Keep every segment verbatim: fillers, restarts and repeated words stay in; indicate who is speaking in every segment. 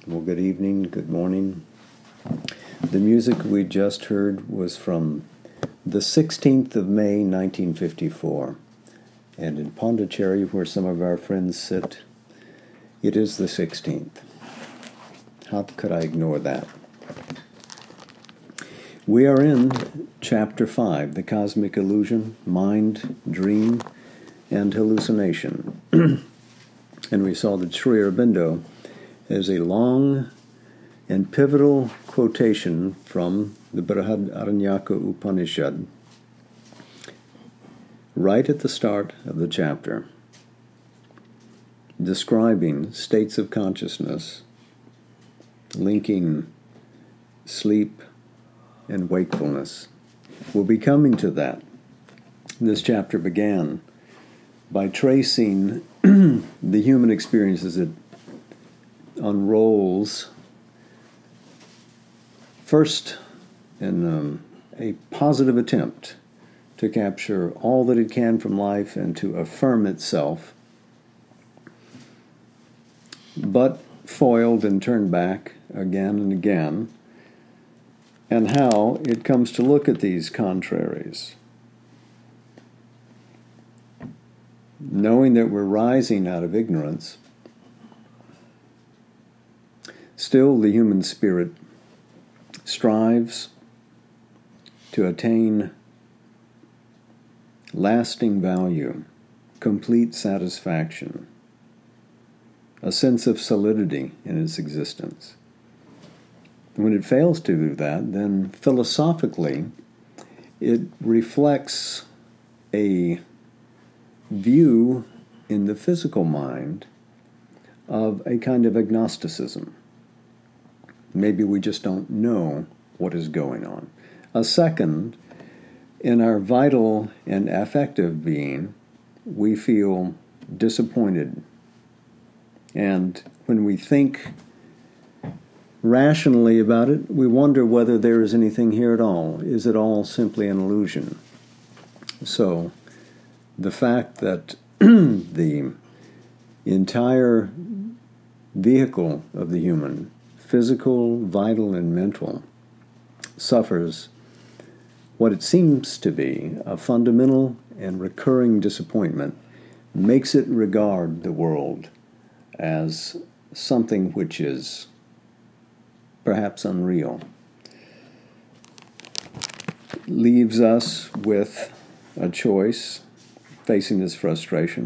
Speaker 1: Well, good evening, good morning. The music we just heard was from the sixteenth of May, nineteen fifty-four. And in Pondicherry, where some of our friends sit, it is the sixteenth. How could I ignore that? We are in Chapter five, The Cosmic Illusion, Mind, Dream, and Hallucination. And we saw that Sri Aurobindo has a long and pivotal quotation from the Brihadaranyaka Upanishad right at the start of the chapter, describing states of consciousness, linking sleep and wakefulness. We'll be coming to that. This chapter began by tracing the human experience as it unrolls first in um, a positive attempt to capture all that it can from life and to affirm itself, but foiled and turned back again and again, and how it comes to look at these contraries, knowing that we're rising out of ignorance. Still, the human spirit strives to attain lasting value, complete satisfaction, a sense of solidity in its existence. When it fails to do that, then philosophically, it reflects a view in the physical mind of a kind of agnosticism. Maybe we just don't know what is going on. A second, in our vital and affective being, we feel disappointed. And when we think rationally about it, we wonder whether there is anything here at all. Is it all simply an illusion? So, the fact that the entire vehicle of the human, physical, vital, and mental, suffers what it seems to be a fundamental and recurring disappointment, makes it regard the world as something which is perhaps unreal, leaves us with a choice facing this frustration,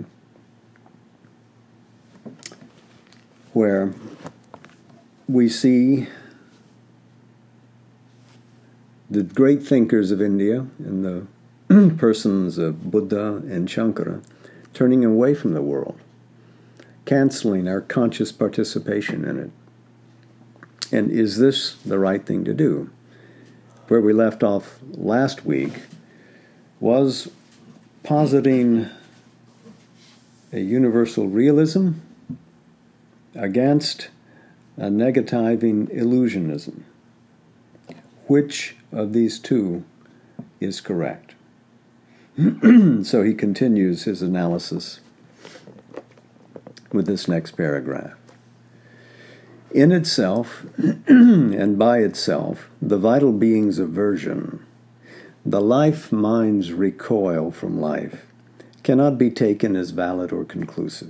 Speaker 1: where we see the great thinkers of India and the persons of Buddha and Shankara turning away from the world, canceling our conscious participation in it. And is this the right thing to do? Where we left off last week was positing a universal realism against a negativing illusionism. Which of these two is correct? So he continues his analysis with this next paragraph. In itself, and by itself, the vital being's aversion, the life mind's recoil from life, cannot be taken as valid or conclusive.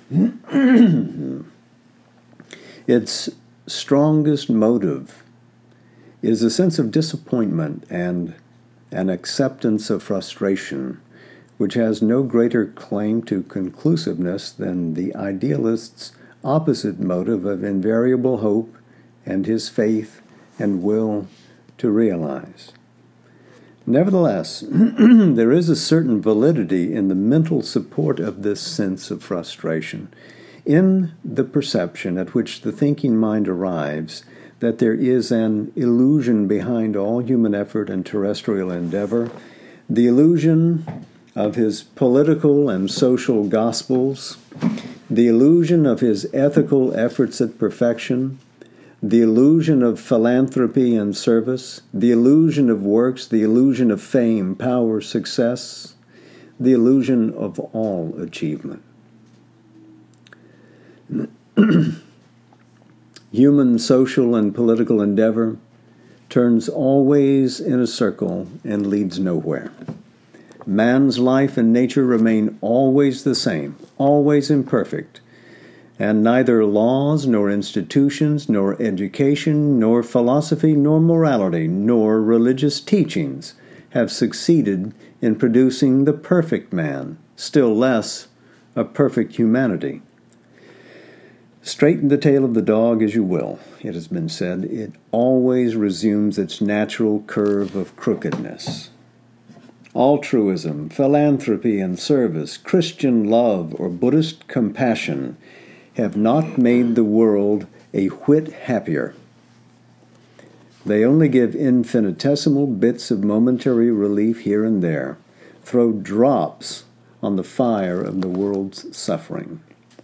Speaker 1: Its strongest motive is a sense of disappointment and an acceptance of frustration, which has no greater claim to conclusiveness than the idealist's opposite motive of invariable hope and his faith and will to realize. Nevertheless, there is a certain validity in the mental support of this sense of frustration, in the perception at which the thinking mind arrives that there is an illusion behind all human effort and terrestrial endeavor, the illusion of his political and social gospels, the illusion of his ethical efforts at perfection, the illusion of philanthropy and service, the illusion of works, the illusion of fame, power, success, the illusion of all achievement. Human social and political endeavor turns always in a circle and leads nowhere. Man's life and nature remain always the same, always imperfect, and neither laws, nor institutions, nor education, nor philosophy, nor morality, nor religious teachings have succeeded in producing the perfect man, still less a perfect humanity. Straighten the tail of the dog as you will, it has been said, it always resumes its natural curve of crookedness. Altruism, philanthropy and service, Christian love, or Buddhist compassion have not made the world a whit happier. They only give infinitesimal bits of momentary relief here and there, throw drops on the fire of the world's suffering.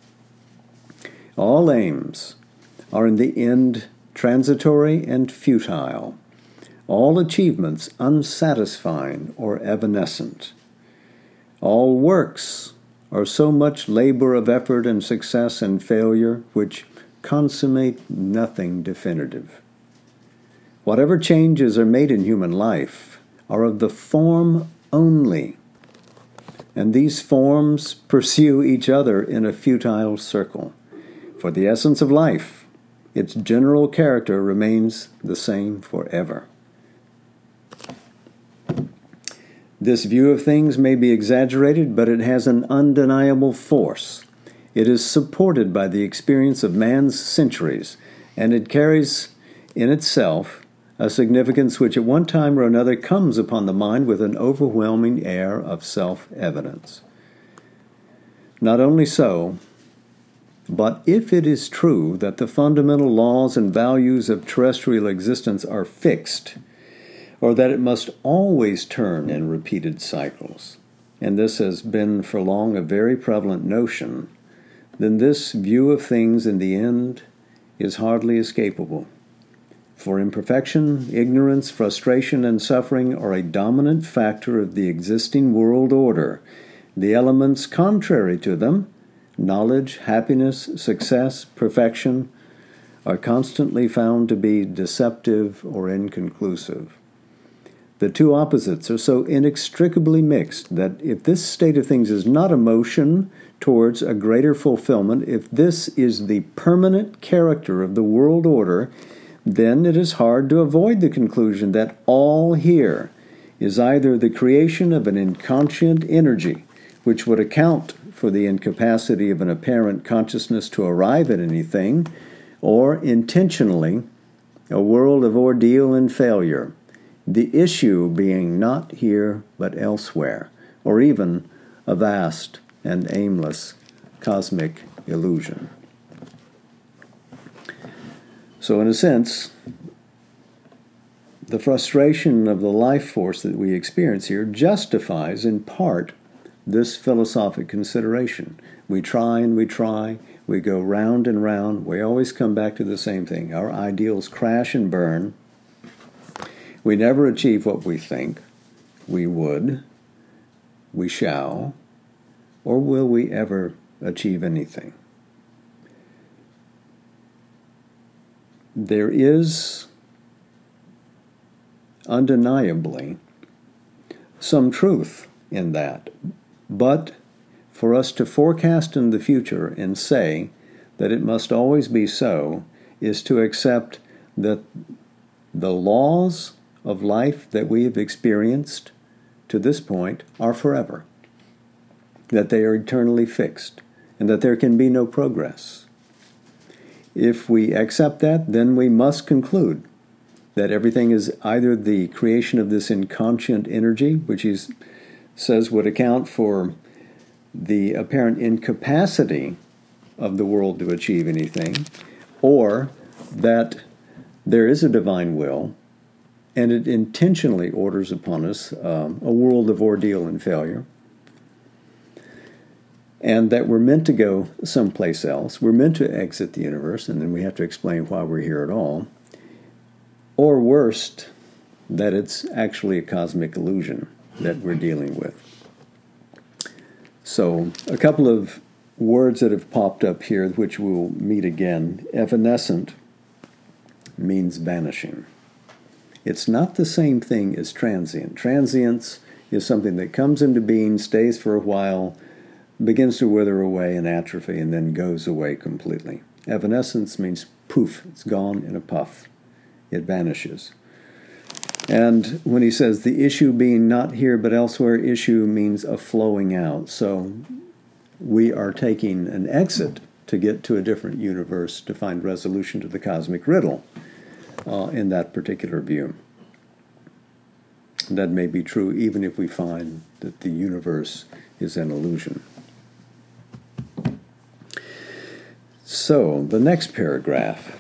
Speaker 1: All aims are in the end transitory and futile, all achievements unsatisfying or evanescent. All works are so much labor of effort and success and failure which consummate nothing definitive. Whatever changes are made in human life are of the form only, and these forms pursue each other in a futile circle. For the essence of life, its general character remains the same forever. This view of things may be exaggerated, but it has an undeniable force. It is supported by the experience of man's centuries, and it carries in itself a significance which at one time or another comes upon the mind with an overwhelming air of self-evidence. Not only so, but if it is true that the fundamental laws and values of terrestrial existence are fixed, or that it must always turn in repeated cycles, and this has been for long a very prevalent notion, then this view of things in the end is hardly escapable. For imperfection, ignorance, frustration, and suffering are a dominant factor of the existing world order. The elements contrary to them, knowledge, happiness, success, perfection, are constantly found to be deceptive or inconclusive. The two opposites are so inextricably mixed that if this state of things is not a motion towards a greater fulfillment, if this is the permanent character of the world order, then it is hard to avoid the conclusion that all here is either the creation of an inconscient energy, which would account for the incapacity of an apparent consciousness to arrive at anything, or intentionally a world of ordeal and failure, the issue being not here but elsewhere, or even a vast and aimless cosmic illusion. So in a sense, the frustration of the life force that we experience here justifies in part this philosophic consideration. We try and we try, we go round and round, we always come back to the same thing. Our ideals crash and burn. We never achieve what we think we would, we shall, or will we ever achieve anything? There is undeniably some truth in that, but for us to forecast in the future and say that it must always be so is to accept that the laws of life that we have experienced to this point are forever, that they are eternally fixed, and that there can be no progress. If we accept that, then we must conclude that everything is either the creation of this inconscient energy, which he says would account for the apparent incapacity of the world to achieve anything, or that there is a divine will, and it intentionally orders upon us um, a world of ordeal and failure, and that we're meant to go someplace else. We're meant to exit the universe, and then we have to explain why we're here at all. Or worst, that it's actually a cosmic illusion that we're dealing with. So, a couple of words that have popped up here, which we'll meet again. Evanescent means vanishing. It's not the same thing as transient. Transience is something that comes into being, stays for a while, begins to wither away and atrophy, and then goes away completely. Evanescence means poof, it's gone in a puff. It vanishes. And when he says the issue being not here but elsewhere, issue means a flowing out. So we are taking an exit to get to a different universe to find resolution to the cosmic riddle uh, in that particular view. That may be true even if we find that the universe is an illusion. So, the next paragraph.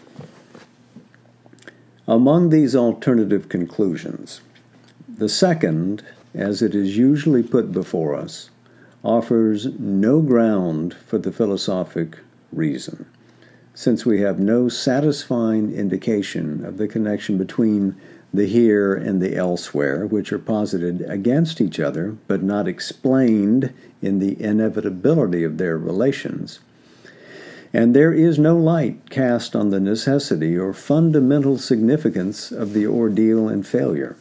Speaker 1: Among these alternative conclusions, the second, as it is usually put before us, offers no ground for the philosophic reason, since we have no satisfying indication of the connection between the here and the elsewhere, which are posited against each other, but not explained in the inevitability of their relations. And there is no light cast on the necessity or fundamental significance of the ordeal and failure.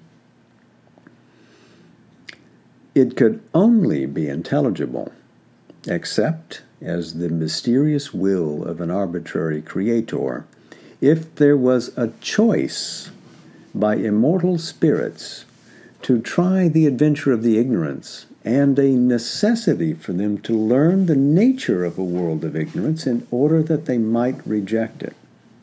Speaker 1: It could only be intelligible, except as the mysterious will of an arbitrary creator, if there was a choice by immortal spirits to try the adventure of the ignorance, and a necessity for them to learn the nature of a world of ignorance in order that they might reject it.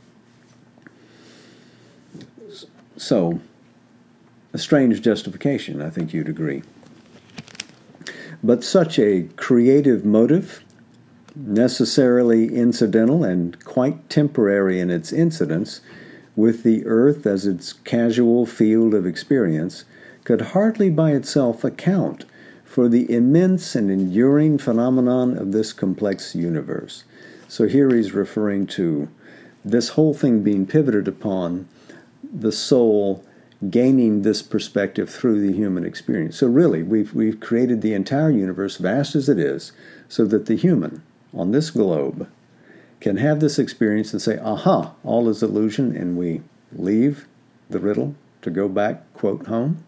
Speaker 1: So, a strange justification, I think you'd agree. But such a creative motive, necessarily incidental and quite temporary in its incidence, with the earth as its casual field of experience, could hardly by itself account for the immense and enduring phenomenon of this complex universe. So here he's referring to this whole thing being pivoted upon the soul gaining this perspective through the human experience. So really, we've we've created the entire universe, vast as it is, so that the human on this globe can have this experience and say, aha, all is illusion, and we leave the riddle to go back, quote, home.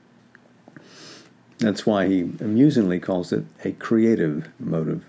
Speaker 1: That's why he amusingly calls it a creative motive.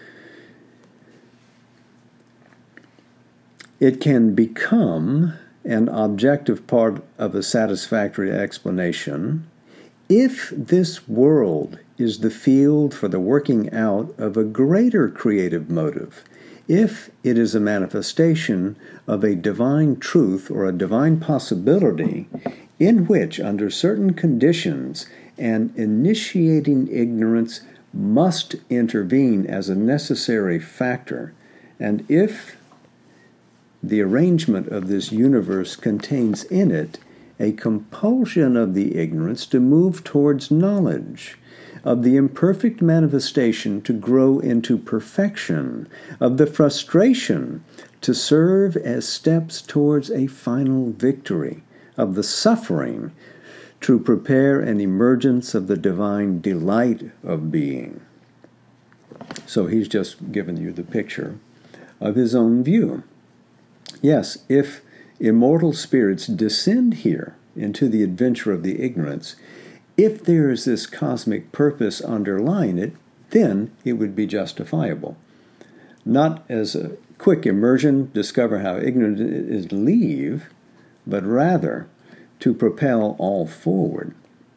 Speaker 1: It can become an objective part of a satisfactory explanation if this world is the field for the working out of a greater creative motive, if it is a manifestation of a divine truth or a divine possibility in which, under certain conditions, an initiating ignorance must intervene as a necessary factor, and if the arrangement of this universe contains in it a compulsion of the ignorance to move towards knowledge, of the imperfect manifestation to grow into perfection, of the frustration to serve as steps towards a final victory, of the suffering to prepare an emergence of the divine delight of being. So he's just given you the picture of his own view. Yes, if immortal spirits descend here into the adventure of the ignorance, if there is this cosmic purpose underlying it, then it would be justifiable. Not as a quick immersion, discover how ignorant it is, leave, but rather to propel all forward.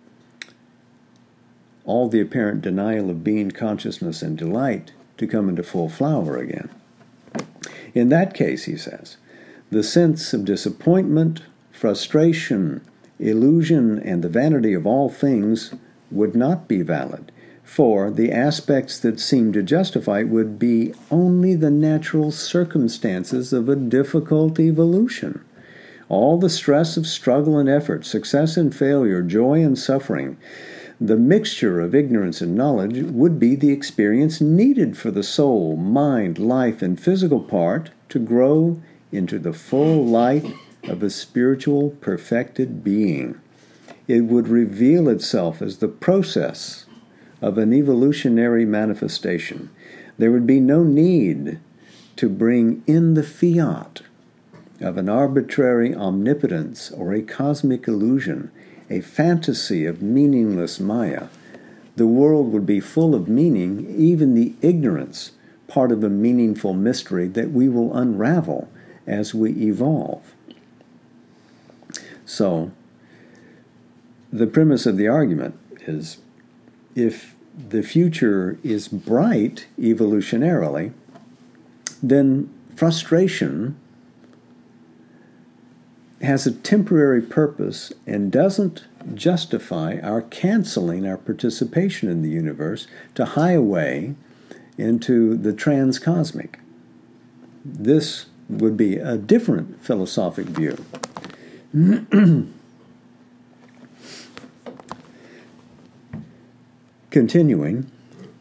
Speaker 1: All the apparent denial of being, consciousness, and delight to come into full flower again. In that case, he says, the sense of disappointment, frustration, illusion, and the vanity of all things would not be valid, for the aspects that seem to justify it would be only the natural circumstances of a difficult evolution. All the stress of struggle and effort, success and failure, joy and suffering, the mixture of ignorance and knowledge would be the experience needed for the soul, mind, life, and physical part to grow into the full light of a spiritual, perfected being. It would reveal itself as the process of an evolutionary manifestation. There would be no need to bring in the fiat of an arbitrary omnipotence or a cosmic illusion, a fantasy of meaningless Maya, the world would be full of meaning, even the ignorance, part of a meaningful mystery that we will unravel as we evolve. So, the premise of the argument is, if the future is bright evolutionarily, then frustration has a temporary purpose and doesn't justify our canceling our participation in the universe to hie away into the transcosmic. This would be a different philosophic view. Continuing,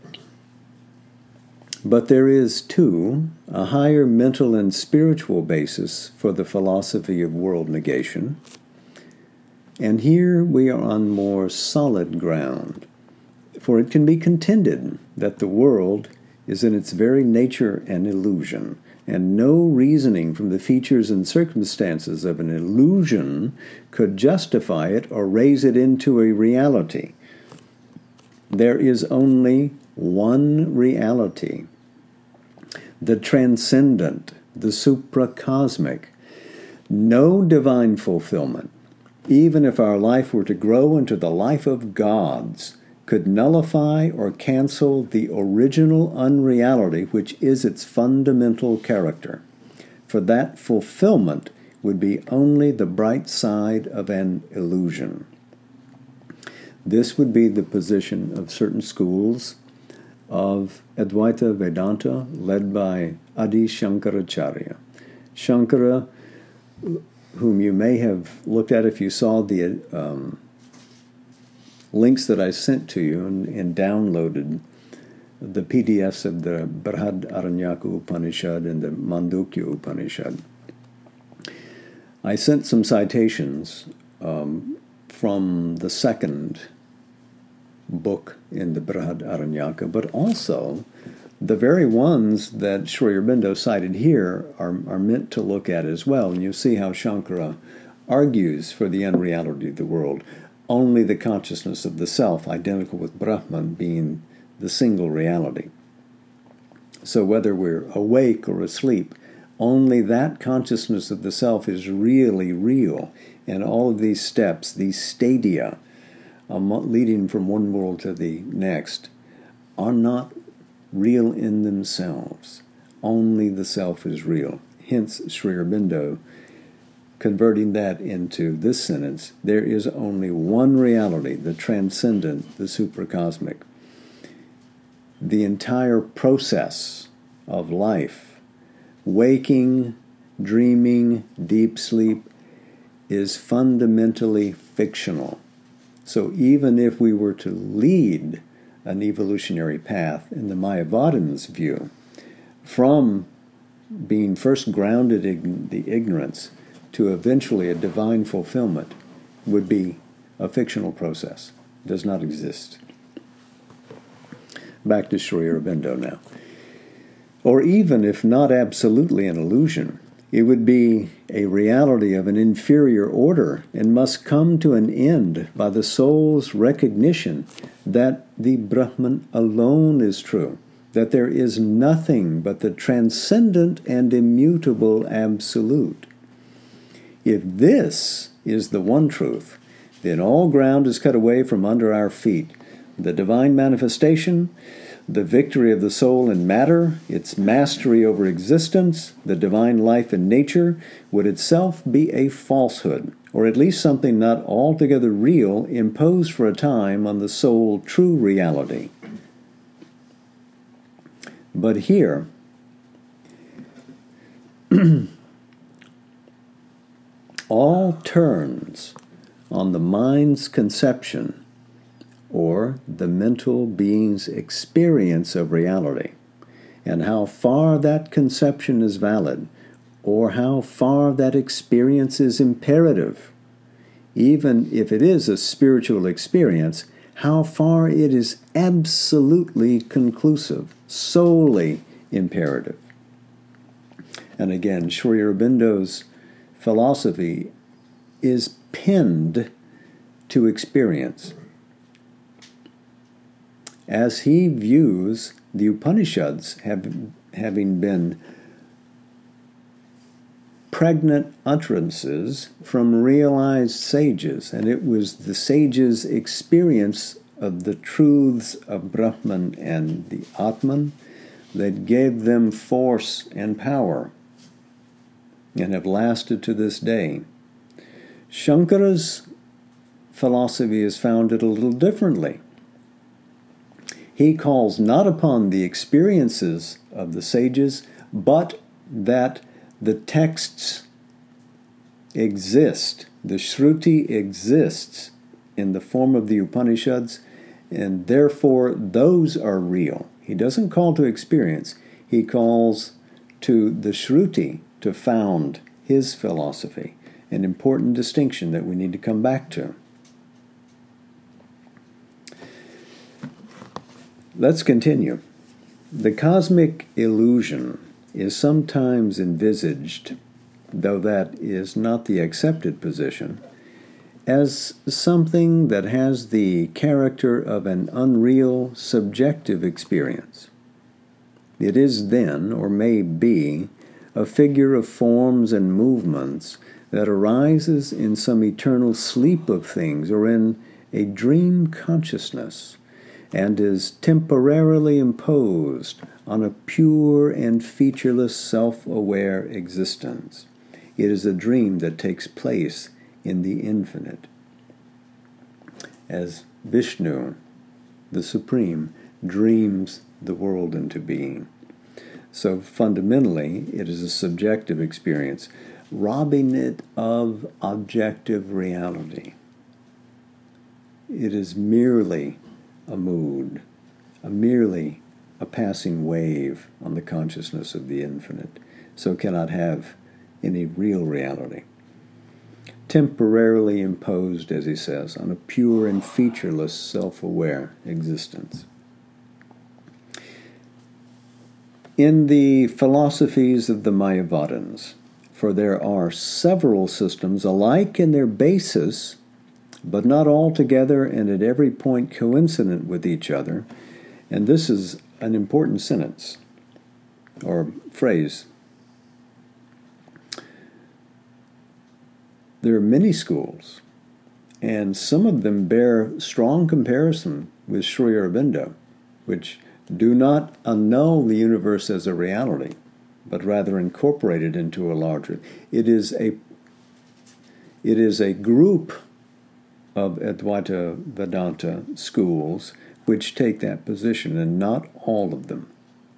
Speaker 1: but there is, too, a higher mental and spiritual basis for the philosophy of world negation, and here we are on more solid ground, for it can be contended that the world is in its very nature an illusion, and no reasoning from the features and circumstances of an illusion could justify it or raise it into a reality. There is only one reality, the transcendent, the supracosmic. No divine fulfillment, even if our life were to grow into the life of gods, could nullify or cancel the original unreality which is its fundamental character. For that fulfillment would be only the bright side of an illusion. This would be the position of certain schools of Advaita Vedanta led by Adi Shankaracharya. Shankara, whom you may have looked at if you saw the um, links that I sent to you and, and downloaded the P D Fs of the Brihad Aranyaka Upanishad and the Mandukya Upanishad. I sent some citations um, from the second book in the Brihad Aranyaka, but also the very ones that Sri Aurobindo cited here are, are meant to look at as well. And you see how Shankara argues for the unreality of the world, only the consciousness of the self, identical with Brahman, being the single reality. So whether we're awake or asleep, only that consciousness of the self is really real. And all of these steps, these stadia, um, leading from one world to the next, are not real in themselves. Only the self is real. Hence, Sri Aurobindo converting that into this sentence, there is only one reality, the transcendent, the supracosmic. The entire process of life, waking, dreaming, deep sleep, is fundamentally fictional. So even if we were to lead an evolutionary path in the Mayavadins' view, from being first grounded in the ignorance to eventually a divine fulfillment, would be a fictional process. It does not exist. Back to Sri Aurobindo now. Or even if not absolutely an illusion, it would be a reality of an inferior order and must come to an end by the soul's recognition that the Brahman alone is true, that there is nothing but the transcendent and immutable absolute. If this is the one truth, then all ground is cut away from under our feet. The divine manifestation, the victory of the soul in matter, its mastery over existence, the divine life in nature, would itself be a falsehood, or at least something not altogether real, imposed for a time on the sole true reality. But here, all turns on the mind's conception or the mental being's experience of reality, and how far that conception is valid, or how far that experience is imperative. Even if it is a spiritual experience, how far it is absolutely conclusive, solely imperative. And again, Sri Aurobindo's philosophy is pinned to experience. As he views the Upanishads have, having been pregnant utterances from realized sages, and it was the sages' experience of the truths of Brahman and the Atman that gave them force and power and have lasted to this day. Shankara's philosophy is founded a little differently. He calls not upon the experiences of the sages, but that the texts exist, the Shruti exists in the form of the Upanishads, and therefore those are real. He doesn't call to experience, he calls to the Shruti to found his philosophy, an important distinction that we need to come back to. Let's continue. The cosmic illusion is sometimes envisaged, though that is not the accepted position, as something that has the character of an unreal, subjective experience. It is then, or may be, a figure of forms and movements that arises in some eternal sleep of things or in a dream consciousness, and is temporarily imposed on a pure and featureless self-aware existence. It is a dream that takes place in the infinite. As Vishnu, the Supreme, dreams the world into being. So fundamentally, it is a subjective experience, robbing it of objective reality. It is merely a mood, a merely a passing wave on the consciousness of the infinite, so cannot have any real reality. Temporarily imposed, as he says, on a pure and featureless self-aware existence. In the philosophies of the Mayavadins, for there are several systems alike in their basis, but not all together and at every point coincident with each other. And this is an important sentence or phrase. There are many schools, and some of them bear strong comparison with Sri Aurobindo, which do not annul the universe as a reality, but rather incorporate it into a larger. It is a, it is a group of Advaita Vedanta schools which take that position, and not all of them.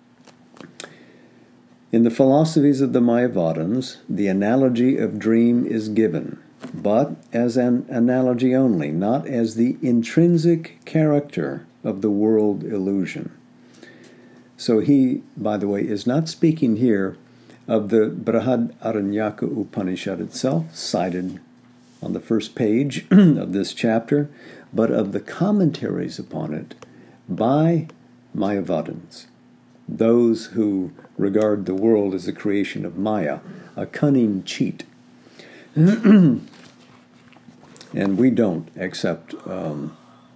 Speaker 1: In the philosophies of the Mayavadins, the analogy of dream is given, but as an analogy only, not as the intrinsic character of the world illusion. So he, by the way, is not speaking here of the Brihad Aranyaka Upanishad itself, cited on the first page of this chapter, but of the commentaries upon it by Mayavadins, those who regard the world as a creation of Maya, a cunning cheat. And we don't accept um,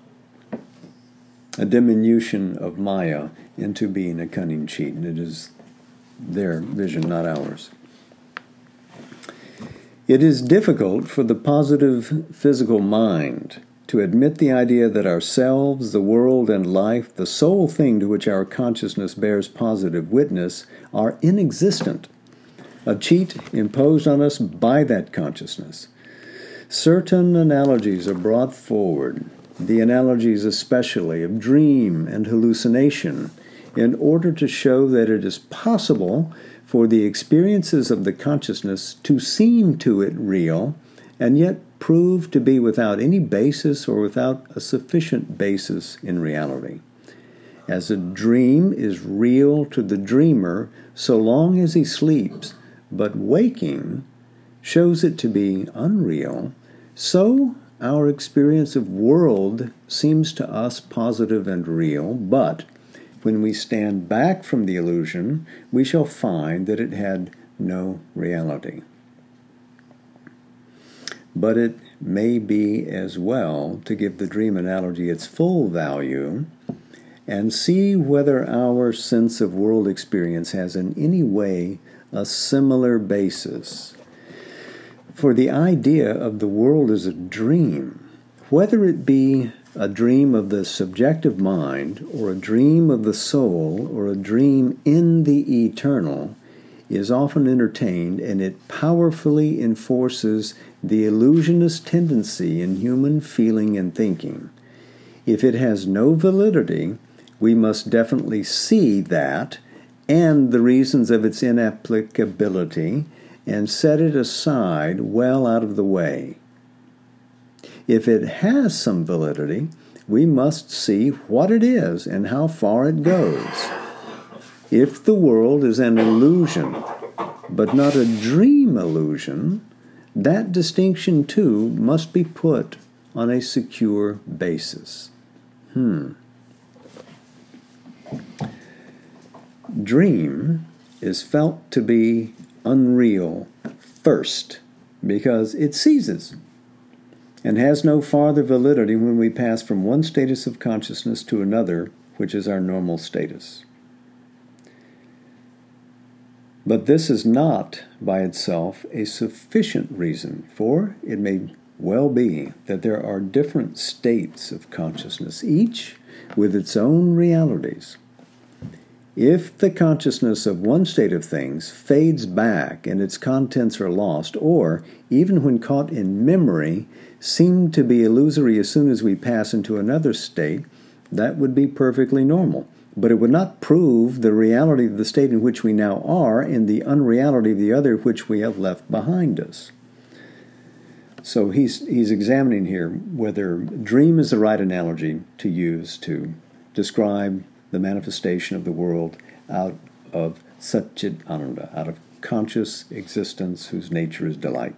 Speaker 1: a diminution of Maya into being a cunning cheat. It is their vision, not ours. It is difficult for the positive physical mind to admit the idea that ourselves, the world, and life, the sole thing to which our consciousness bears positive witness, are inexistent, a cheat imposed on us by that consciousness. Certain analogies are brought forward, the analogies especially of dream and hallucination, in order to show that it is possible for the experiences of the consciousness to seem to it real, and yet prove to be without any basis or without a sufficient basis in reality. As a dream is real to the dreamer so long as he sleeps, but waking shows it to be unreal, so our experience of world seems to us positive and real, but when we stand back from the illusion, we shall find that it had no reality. but it may be as well to give the dream analogy its full value and see whether our sense of world experience has in any way a similar basis. For the idea of the world as a dream, whether it be a dream of the subjective mind or a dream of the soul or a dream in the eternal, is often entertained, and it powerfully enforces the illusionist tendency in human feeling and thinking. If it has no validity, we must definitely see that and the reasons of its inapplicability and set it aside well out of the way. If it has some validity, we must see what it is and how far it goes. If the world is an illusion, but not a dream illusion, that distinction too must be put on a secure basis. Hmm. Dream is felt to be unreal first because it ceases and has no farther validity when we pass from one status of consciousness to another, which is our normal status. But this is not by itself a sufficient reason, for it may well be that there are different states of consciousness, each with its own realities. If the consciousness of one state of things fades back and its contents are lost, or, even when caught in memory, seem to be illusory as soon as we pass into another state, that would be perfectly normal. But it would not prove the reality of the state in which we now are and the unreality of the other which we have left behind us. So he's, he's examining here whether dream is the right analogy to use to describe the manifestation of the world out of Satchit Ananda, out of conscious existence whose nature is delight.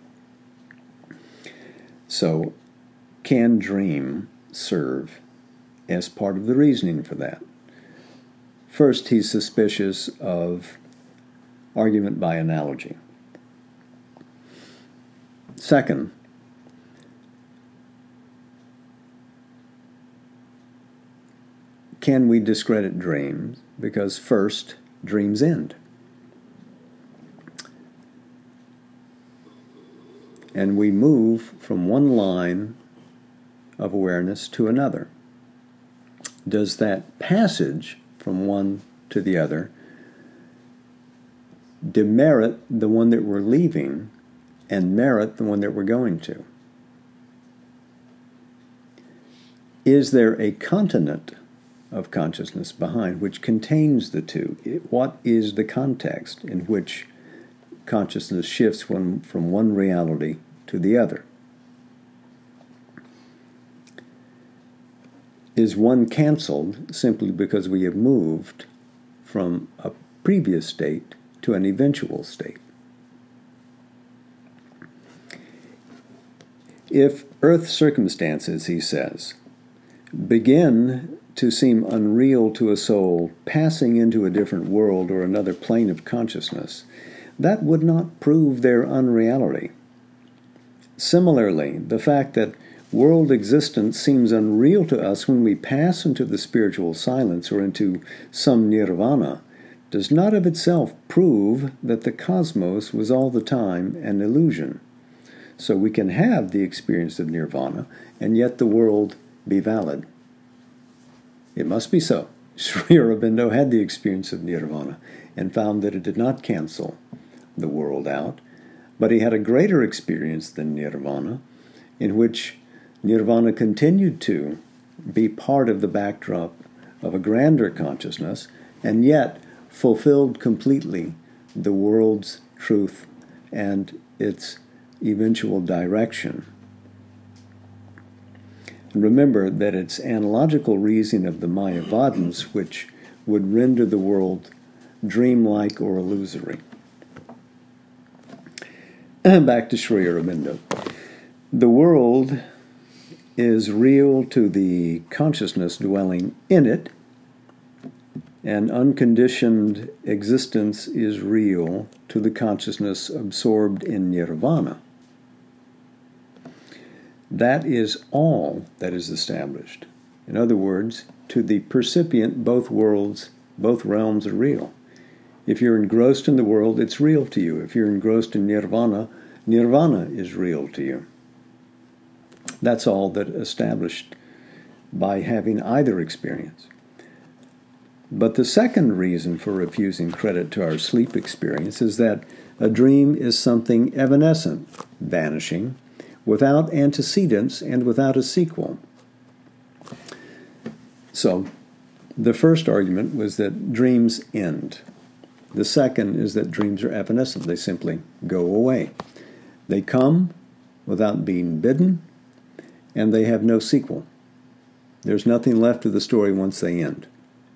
Speaker 1: So, can dream serve as part of the reasoning for that? First, he's suspicious of argument by analogy. Second, can we discredit dreams? Because first, dreams end. And we move from one line of awareness to another. Does that passage from one to the other demerit the one that we're leaving and merit the one that we're going to? Is there a continent of consciousness behind which contains the two? What is the context in which consciousness shifts one, from one reality to the other? Is one canceled simply because we have moved from a previous state to an eventual state? If earth circumstances, he says, begin to seem unreal to a soul passing into a different world or another plane of consciousness, that would not prove their unreality. Similarly, the fact that world existence seems unreal to us when we pass into the spiritual silence or into some nirvana does not of itself prove that the cosmos was all the time an illusion. So we can have the experience of nirvana and yet the world be valid. It must be so. Sri Aurobindo had the experience of nirvana and found that it did not cancel the world out, but he had a greater experience than nirvana, in which nirvana continued to be part of the backdrop of a grander consciousness, and yet fulfilled completely the world's truth and its eventual direction. And remember that it's analogical reasoning of the Mayavadins which would render the world dreamlike or illusory. Back to Sri Aurobindo. The world is real to the consciousness dwelling in it, and unconditioned existence is real to the consciousness absorbed in nirvana. that is all that is established. In other words, to the percipient, both worlds, both realms are real. If you're engrossed in the world, it's real to you. If you're engrossed in nirvana, nirvana is real to you. That's all that established by having either experience. But the second reason for refusing credit to our sleep experience is that a dream is something evanescent, vanishing, without antecedents and without a sequel. So, the first argument was that dreams end. The second is that dreams are evanescent. They simply go away. They come without being bidden, and they have no sequel. There's nothing left of the story once they end.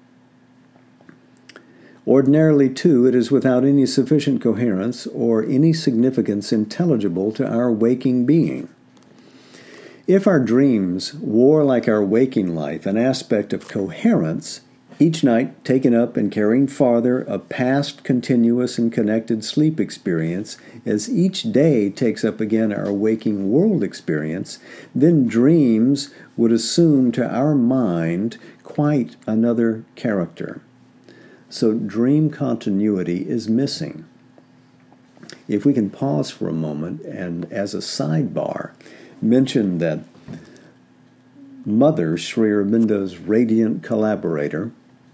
Speaker 1: Ordinarily, too, it is without any sufficient coherence or any significance intelligible to our waking being. If our dreams wore like our waking life an aspect of coherence, each night taken up and carrying farther a past continuous and connected sleep experience, as each day takes up again our waking world experience, then dreams would assume to our mind quite another character. So dream continuity is missing. If we can pause for a moment and, as a sidebar, mention that Mother, Sri Aurobindo's radiant collaborator,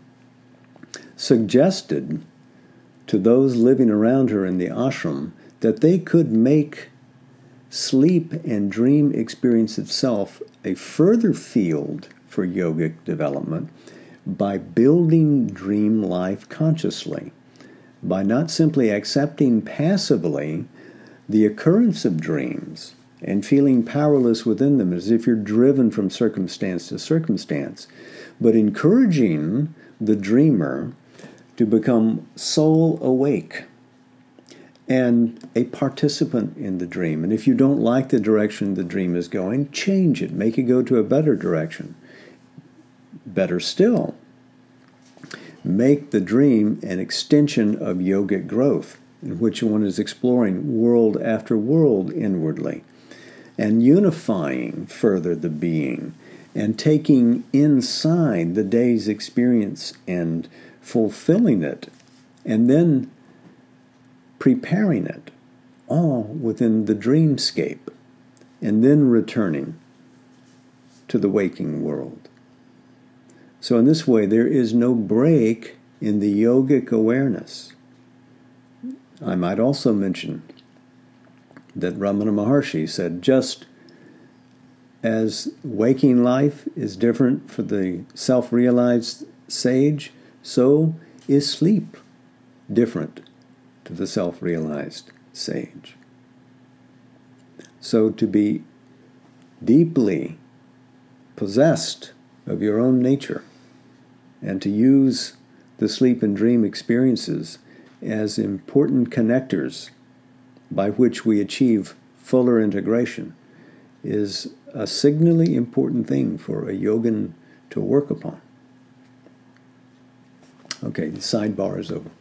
Speaker 1: suggested to those living around her in the ashram that they could make sleep and dream experience itself a further field for yogic development by building dream life consciously, by not simply accepting passively the occurrence of dreams and feeling powerless within them as if you're driven from circumstance to circumstance, but encouraging the dreamer to become soul awake and a participant in the dream. And if you don't like the direction the dream is going, change it, make it go to a better direction. Better still, make the dream an extension of yogic growth, in which one is exploring world after world inwardly, and unifying further the being, and taking inside the day's experience and fulfilling it, and then preparing it, all within the dreamscape, and then returning to the waking world. So in this way, there is no break in the yogic awareness. I might also mention that Ramana Maharshi said, just as waking life is different for the self-realized sage, so is sleep different to the self-realized sage. So to be deeply possessed of your own nature and to use the sleep and dream experiences as important connectors by which we achieve fuller integration is a signally important thing for a yogin to work upon. Okay, the sidebar is over.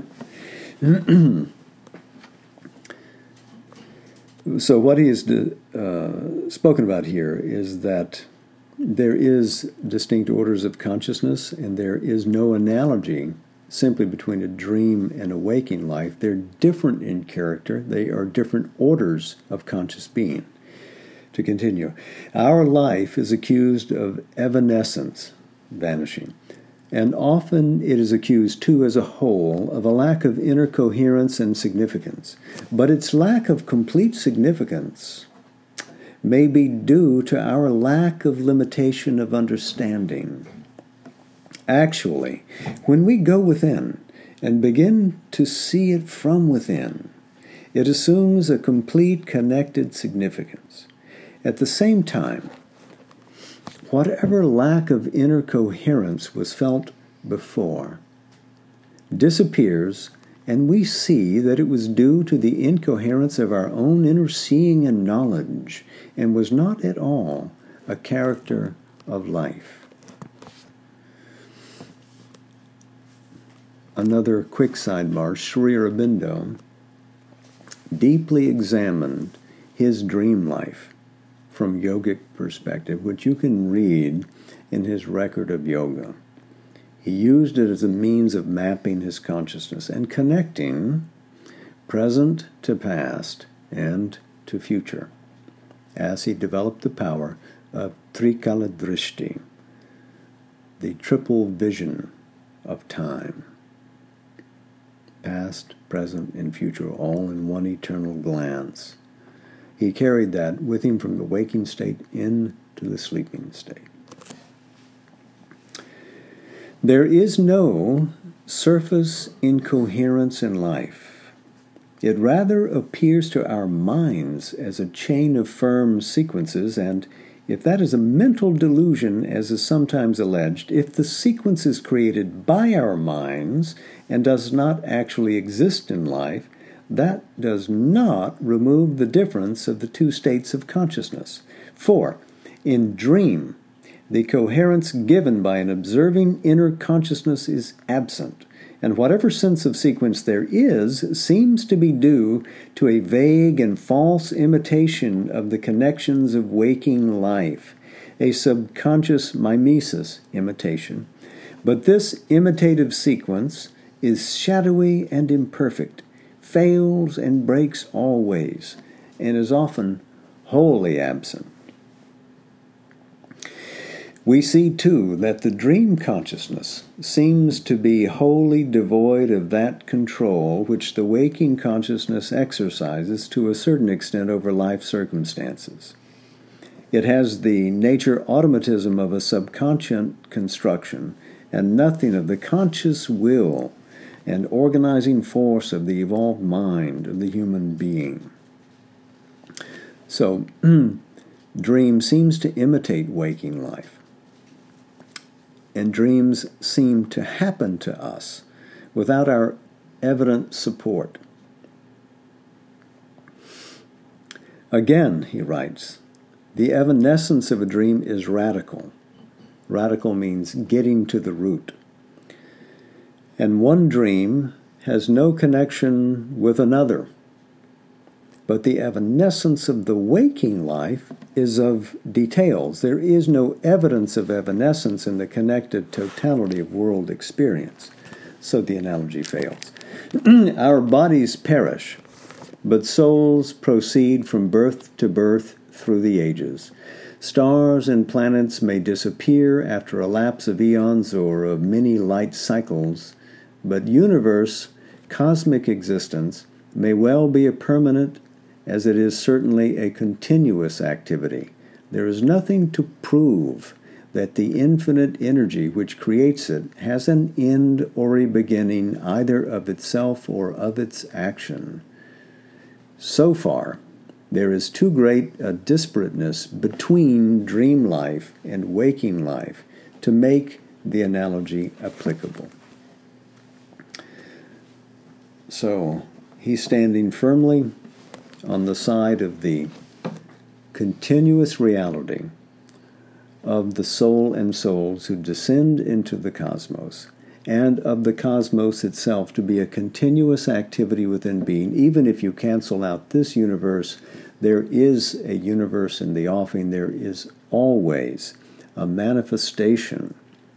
Speaker 1: So what he has uh, spoken about here is that there is distinct orders of consciousness, and there is no analogy simply between a dream and a waking life. They're different in character. They are different orders of conscious being. To continue, our life is accused of evanescence, vanishing, and often it is accused, too, as a whole, of a lack of inner coherence and significance. But its lack of complete significance may be due to our lack of limitation of understanding. Actually, when we go within and begin to see it from within, it assumes a complete connected significance. At the same time, whatever lack of inner coherence was felt before disappears, and we see that it was due to the incoherence of our own inner seeing and knowledge, and was not at all a character of life. Another quick sidebar, Sri Aurobindo deeply examined his dream life from yogic perspective, which you can read in his record of yoga. He used it as a means of mapping his consciousness and connecting present to past and to future as he developed the power of Trikala Drishti, the triple vision of time. Past, present, and future, all in one eternal glance. He carried that with him from the waking state into the sleeping state. There is no surface incoherence in life. It rather appears to our minds as a chain of firm sequences, and if that is a mental delusion, as is sometimes alleged, if the sequence is created by our minds and does not actually exist in life, that does not remove the difference of the two states of consciousness. For, in dream, the coherence given by an observing inner consciousness is absent, and whatever sense of sequence there is seems to be due to a vague and false imitation of the connections of waking life, a subconscious mimesis imitation. But this imitative sequence is shadowy and imperfect, fails and breaks always, and is often wholly absent. We see, too, that the dream consciousness seems to be wholly devoid of that control which the waking consciousness exercises to a certain extent over life circumstances. It has the nature automatism of a subconscious construction and nothing of the conscious will and organizing force of the evolved mind of the human being. So, dream seems to imitate waking life. And dreams seem to happen to us without our evident support. Again, he writes, the evanescence of a dream is radical. Radical means getting to the root. And one dream has no connection with another. But the evanescence of the waking life is of details. There is no evidence of evanescence in the connected totality of world experience. So the analogy fails. Our bodies perish, but souls proceed from birth to birth through the ages. Stars and planets may disappear after a lapse of eons or of many light cycles, but universe, cosmic existence, may well be a permanent, as it is certainly a continuous activity. There is nothing to prove that the infinite energy which creates it has an end or a beginning either of itself or of its action. So far, there is too great a disparateness between dream life and waking life to make the analogy applicable. So, he's standing firmly on the side of the continuous reality of the soul and souls who descend into the cosmos, and of the cosmos itself to be a continuous activity within being. Even if you cancel out this universe, there is a universe in the offing. There is always a manifestation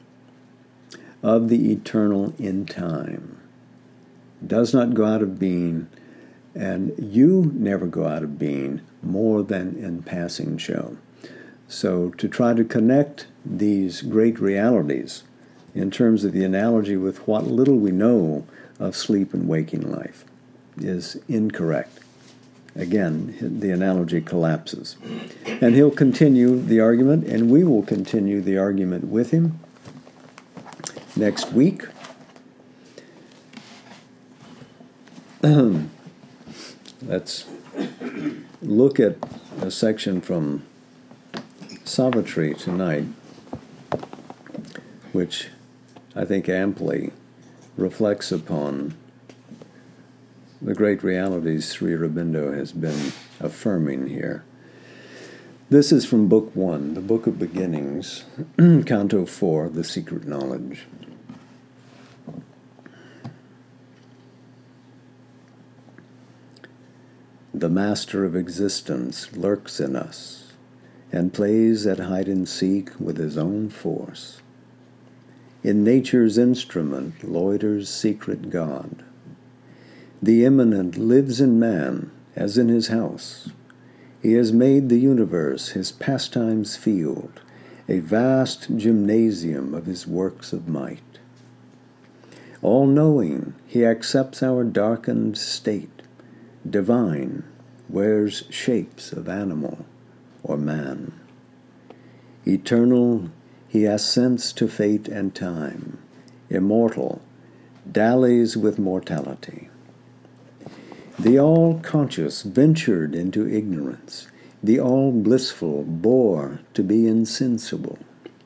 Speaker 1: of the eternal in time. It does not go out of being, and you never go out of being more than in passing show. So to try to connect these great realities in terms of the analogy with what little we know of sleep and waking life is incorrect. Again, the analogy collapses. And he'll continue the argument, and we will continue the argument with him next week. Let's look at a section from Savitri tonight, which I think amply reflects upon the great realities Sri Aurobindo has been affirming here. This is from Book One, the Book of Beginnings, Canto Four, The Secret Knowledge. The Master of Existence lurks in us, and plays at hide-and-seek with his own force. In nature's instrument loiters secret God. The immanent lives in man as in his house. He has made the universe his pastimes field, a vast gymnasium of his works of might. All-knowing, he accepts our darkened state, divine, wears shapes of animal or man. Eternal, he assents to fate and time. Immortal, dallies with mortality. The all-conscious ventured into ignorance. The all-blissful bore to be insensible.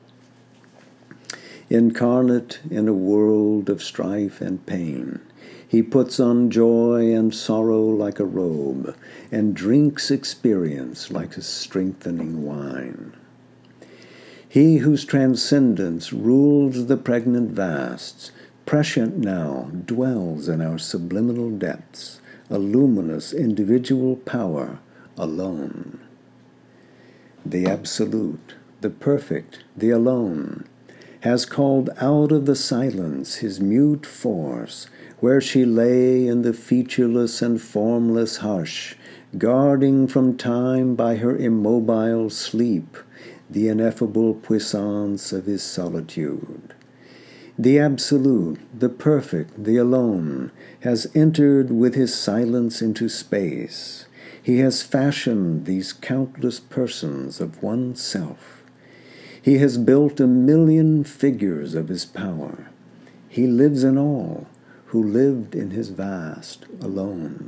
Speaker 1: Incarnate in a world of strife and pain, he puts on joy and sorrow like a robe, and drinks experience like a strengthening wine. He whose transcendence rules the pregnant vasts, prescient now, dwells in our subliminal depths, a luminous individual power alone. The Absolute, the Perfect, the Alone, has called out of the silence his mute force, where she lay in the featureless and formless hush, guarding from time by her immobile sleep the ineffable puissance of his solitude. The Absolute, the Perfect, the Alone, has entered with his silence into space. He has fashioned these countless persons of one self. He has built a million figures of his power. He lives in all, who lived in his vast alone.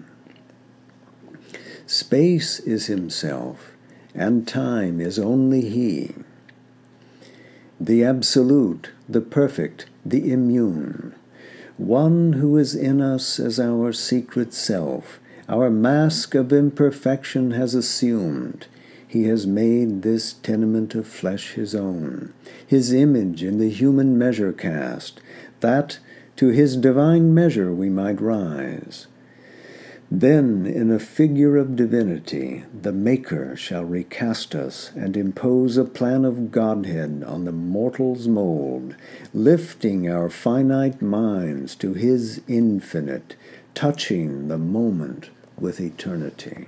Speaker 1: Space is himself, and time is only he. The Absolute, the Perfect, the Immune, one who is in us as our secret self, our mask of imperfection has assumed. He has made this tenement of flesh his own, his image in the human measure cast, that to his divine measure we might rise. Then in a figure of divinity the Maker shall recast us and impose a plan of Godhead on the mortal's mold, lifting our finite minds to his infinite, touching the moment with eternity.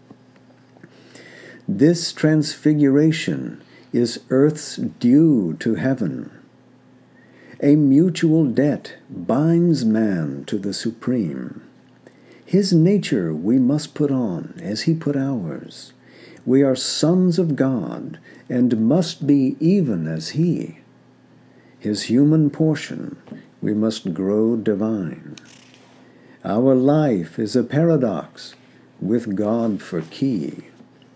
Speaker 1: This transfiguration is earth's due to heaven. A mutual debt binds man to the Supreme. His nature we must put on as he put ours. We are sons of God and must be even as he. His human portion we must grow divine. Our life is a paradox with God for key.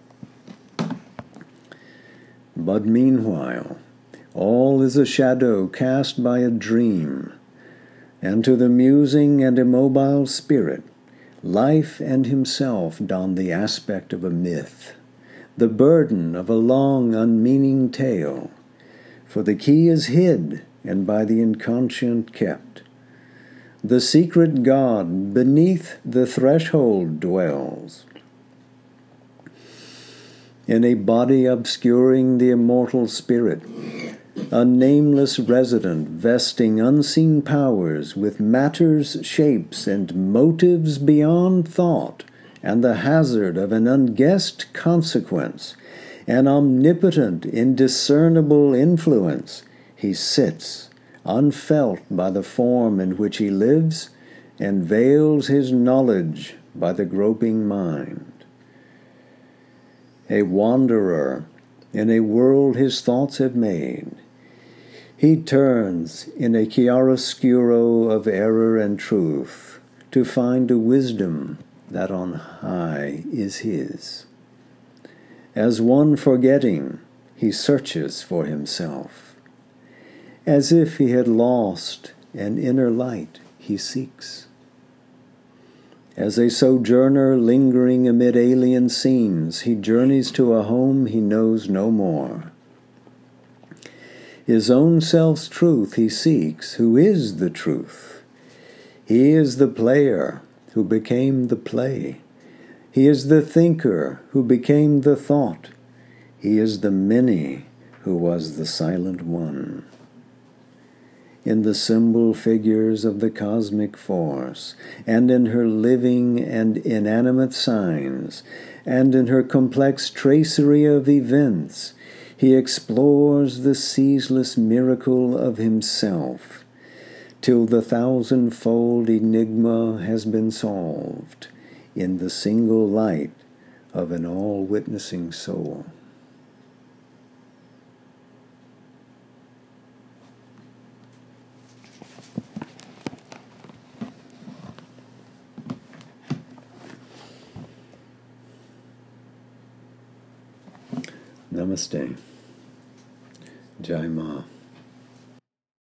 Speaker 1: But meanwhile, all is a shadow cast by a dream, and to the musing and immobile spirit, life and himself don the aspect of a myth, the burden of a long, unmeaning tale, for the key is hid and by the inconscient kept. The secret God beneath the threshold dwells. In a body obscuring the immortal spirit, a nameless resident vesting unseen powers with matter's shapes and motives beyond thought, and the hazard of an unguessed consequence, an omnipotent, indiscernible influence, he sits, unfelt by the form in which he lives, and veils his knowledge by the groping mind. A wanderer in a world his thoughts have made, he turns in a chiaroscuro of error and truth to find a wisdom that on high is his. As one forgetting, he searches for himself. As if he had lost an inner light, he seeks. As a sojourner lingering amid alien scenes, he journeys to a home he knows no more. His own self's truth he seeks, who is the truth. He is the player who became the play. He is the thinker who became the thought. He is the many who was the silent one. In the symbol figures of the cosmic force, and in her living and inanimate signs, and in her complex tracery of events, he explores the ceaseless miracle of himself, till the thousandfold enigma has been solved in the single light of an all-witnessing soul. Namaste. Jai Ma.